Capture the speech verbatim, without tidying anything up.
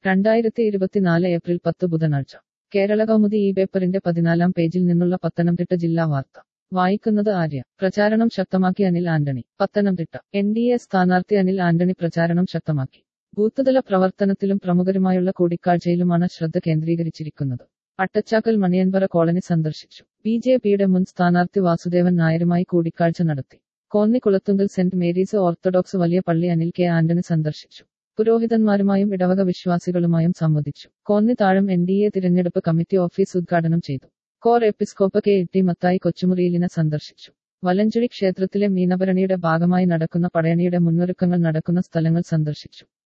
രണ്ടായിരത്തി ഇരുപത്തിനാല് ഏപ്രിൽ പത്ത് ബുധനാഴ്ച കേരള കൗമുദി ഈ പേപ്പറിന്റെ പതിനാലാം പേജിൽ നിന്നുള്ള പത്തനംതിട്ട ജില്ലാ വാർത്ത വായിക്കുന്നത് ആര്യ. പ്രചാരണം ശക്തമാക്കി Anil Antony. Pathanamthitta. N D A സ്ഥാനാർത്ഥി അനിൽ ആന്റണി പ്രചാരണം ശക്തമാക്കി. ബൂത്തുതല പ്രവർത്തനത്തിലും പ്രമുഖരുമായുള്ള കൂടിക്കാഴ്ചയിലുമാണ് ശ്രദ്ധ കേന്ദ്രീകരിച്ചിരിക്കുന്നത്. അട്ടച്ചാക്കൽ മണിയൻപറ കോളനി സന്ദർശിച്ചു. ബി ജെ പിയുടെ മുൻ സ്ഥാനാർത്ഥി വാസുദേവൻ നായരുമായി കൂടിക്കാഴ്ച നടത്തി. Konni Kulathunkal saint Mary's Orthodox വലിയ പള്ളി അനിൽ കെ ആന്റണി സന്ദർശിച്ചു. പുരോഹിതന്മാരുമായും ഇടവക വിശ്വാസികളുമായും സംവദിച്ചു. Konni Thazham N D A തിരഞ്ഞെടുപ്പ് കമ്മിറ്റി ഓഫീസ് ഉദ്ഘാടനം ചെയ്തു. കോർ എപ്പിസ്കോപ്പ കെ ടി മത്തായി കൊച്ചുമുറിയിലിനെ സന്ദർശിച്ചു. വലഞ്ചുഴി ക്ഷേത്രത്തിലെ മീനഭരണിയുടെ ഭാഗമായി നടക്കുന്ന പടയണിയുടെ മുന്നൊരുക്കങ്ങൾ നടക്കുന്ന സ്ഥലങ്ങൾ സന്ദർശിച്ചു.